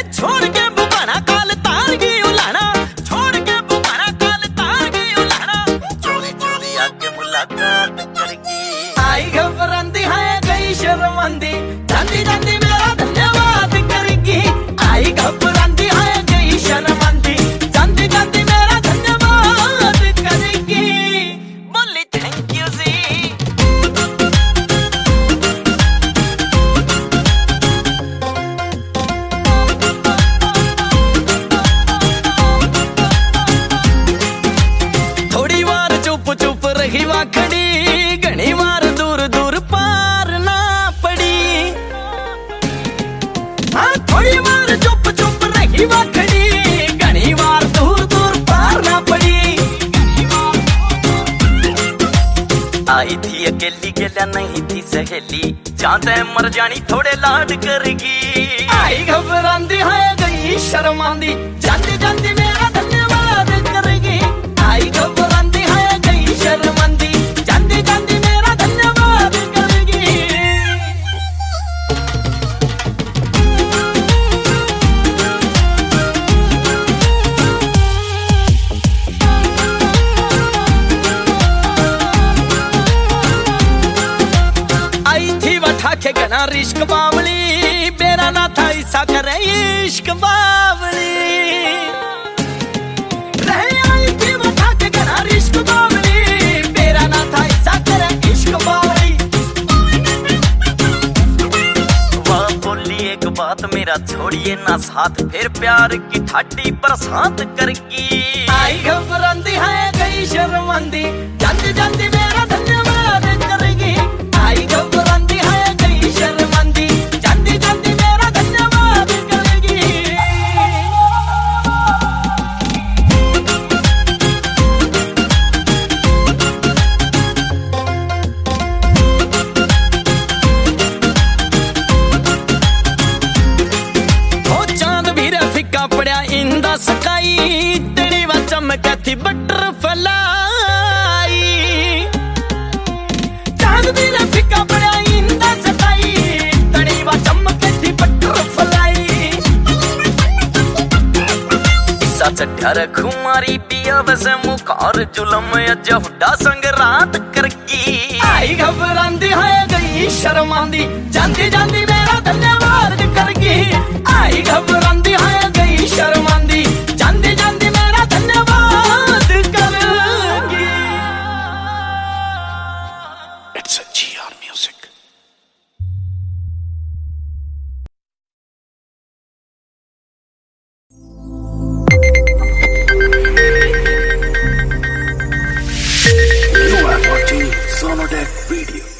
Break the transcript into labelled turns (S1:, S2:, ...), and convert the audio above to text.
S1: छोड़ के बुकाना काल तार की उलाना, छोड़ के बुकाना काल तार की उलाना, चोरी चोरी आके मुलाकात करगी। आई घबरांदी है गई शर्मांदी, जांदी जांदी मेरा धन्यवाद करेगी। आई घबरांदी है गई शर्मांदी, जांदी जांदी मेरा धन्यवाद करेगी। बोली थैंक यू जी। थोड़ी बार चुप चुप रही वाखड़ी, घनी बार दूर दूर पार ना पड़ी। हाँ थोड़ी बार चुप चुप रही वाखड़ी, घनी बार दूर दूर पार ना पड़ी। आई थी अकेली गेला नहीं थी सहेली, जाते मर जानी थोड़े लाड करगी। आई घबरांदी है गई शर्मांदी, जांदी जांदी मेरा धन्यवाद करेगी। आई घबरांदी है गई शर्मांदी, जांदी जांदी मेरा धन्यवाद करेगी। आई थी वठा के गना रिश्क बावली, बेरा ना था ऐसा करे इश्क बावली। रहे आई थी वठा के गना रिश्क बावली, बेरा ना था ऐसा करे इश्क बावली। वाह बोली एक बात मेरा छोड़िए ना साथ, फिर प्यार की ठाटी बरसात करगी। आई घबरांदी है गई शर्मांदी, जांदी जांदी मेरा धन्यवाद करेगी। आई घबरांदी है गई शर्मांदी, जांदी जांदी मेरा धन्यवाद करेगी। ओ चांद भी रे फिक्का पड़ा इंदा सकाई, तेरी वा चमक थी बटरफ्लाई। चांद भी रे फिक्का पड़ा इंदा सकाई, तेरी वा चमक थी बटरफ्लाई। इसा चढ़ा रखू मारी पिया वैसे मुखार, जुलम अजहुडा संग रात करगी। आई घबरांदी है गई शर्मांदी, जांदी जांदी मेरा धन्यवाद करगी। आई घबरांदी है गई शर्मांदी, जांदी जांदी मेरा धन्यवाद करेगी।
S2: It's a GR Music. You are watching Sonodeck Video.